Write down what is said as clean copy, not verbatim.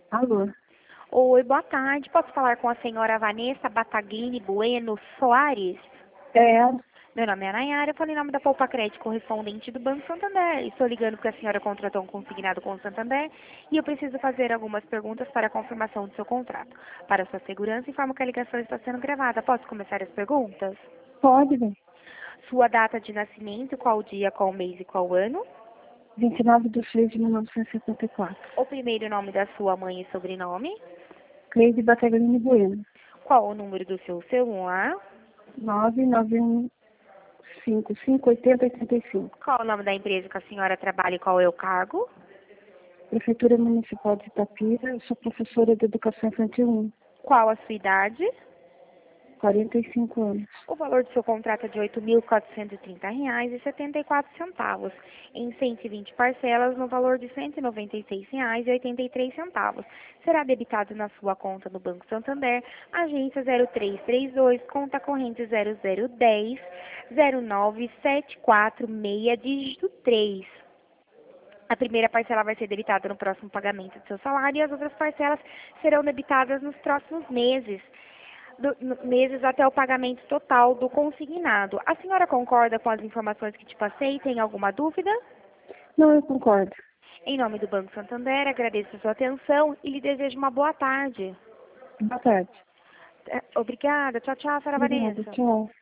Alô? Oi, boa tarde. Posso falar com a senhora Vanessa Bataglini Bueno Soares? É, Meu nome é Nayara, eu falei em nome da Poupa Crédito correspondente do Banco Santander. Estou ligando porque a senhora contratou um consignado com o Santander e eu preciso fazer algumas perguntas para a confirmação do seu contrato. Para sua segurança, informo que a ligação está sendo gravada. Posso começar as perguntas? pode, né? Sua data de nascimento, qual dia, qual mês e qual ano? 29/3/1974. O primeiro nome da sua mãe e sobrenome? Cleide Bataglini Bueno. Qual o número do seu celular? 991558085. Qual o nome da empresa que a senhora trabalha e qual é o cargo? Prefeitura Municipal de Itapira. Eu sou professora de Educação Infantil 1. Qual a sua idade? 45 anos. O valor do seu contrato é de R$ 8.430,74, em 120 parcelas, no valor de R$ 196,83. Será debitado na sua conta no Banco Santander, agência 0332, conta corrente 0010 09746, dígito 3. A primeira parcela vai ser debitada no próximo pagamento do seu salário e as outras parcelas serão debitadas nos próximos meses. Meses até o pagamento total do consignado. A senhora concorda com as informações que te passei? Tem alguma dúvida? Não, eu concordo. Em nome do Banco Santander, agradeço a sua atenção e lhe desejo uma boa tarde. Boa tarde. Obrigada. Tchau, tchau, senhora Obrigada. Vanessa. Tchau.